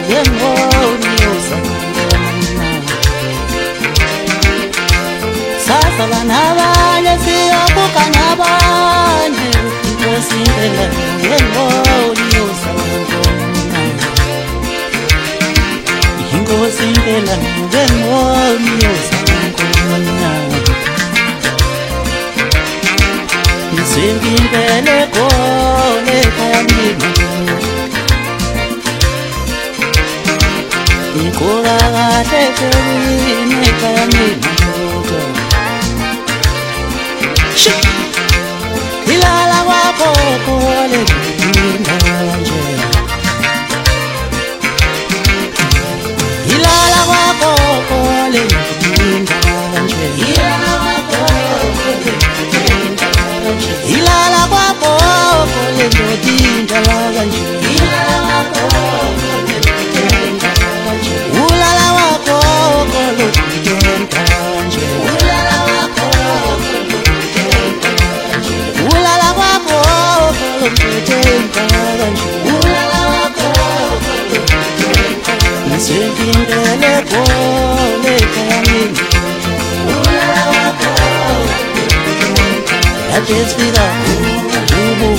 ngemboni yosangoma sasala nabanye siyabuka nabanye Inkosi impela ngemboni yosangoma Inkosi impela ngemboni yosangoma Ngimpele khona ekhayamina Ngikhola kahle ekhayamina ekhayamina Ilala kwakhokho lenginda nje Ilala kwakhokho lenginda nje Ilala kwakho lendoda kanje Ulala wakho lendoda kanje Ulala wakho lendoda kanje Ngimpele khona ekhayamina Lapesika ubu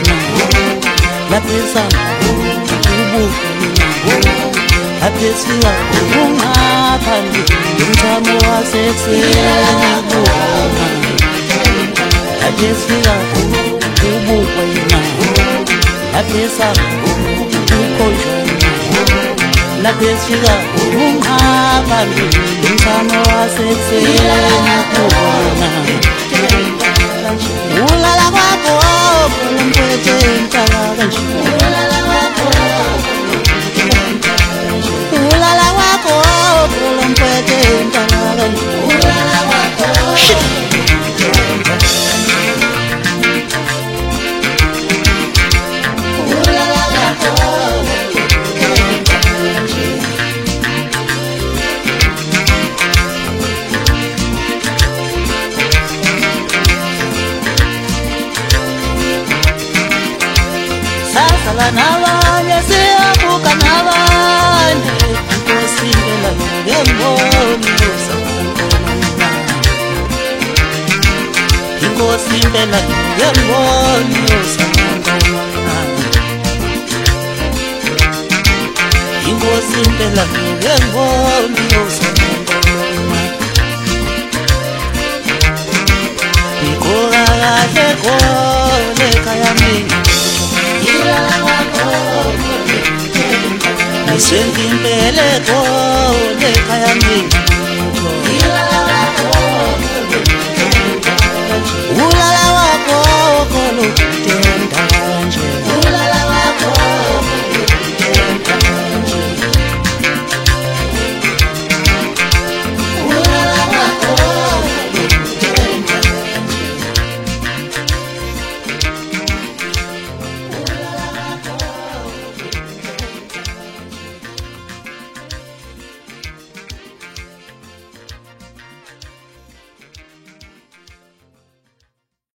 lapesa ubu lapesika ungaphandi umthamo wasexeni bukhona lapesika ubu wena lapesa ukhonjona lapesika ungaphandi umthamo wasexeni bukhona Ulala kwakho lomphethe intaka kanje Ulala kwakho lomphethe intaka kanje Ulala kwakho Sasala nabanye siyabuka nabanye Inkosi impela ngemboni yosangoma Inkosi impela ngemboni yosangoma Inkosi impela ngemboni yosangoma Ngikhola kahle khona ekhayamina Ngimpele khona ekhayamina